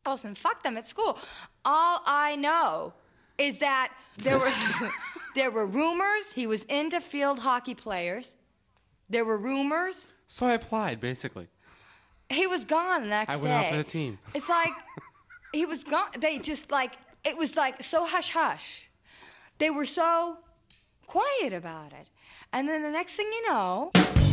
and fuck them at school. All I know is that there were rumors he was into field hockey players. There were rumors. So I applied, basically. He was gone the next day. I went out for the team. It's like, he was gone. They just like, it was like so hush-hush. They were so quiet about it. And then the next thing you know...